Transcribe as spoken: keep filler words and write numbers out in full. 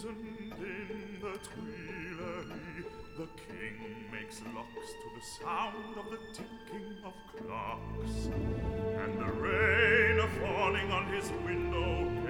imprisoned in the Tuileries. The king makes locks to the sound of the ticking of clocks, and the rain a falling on his window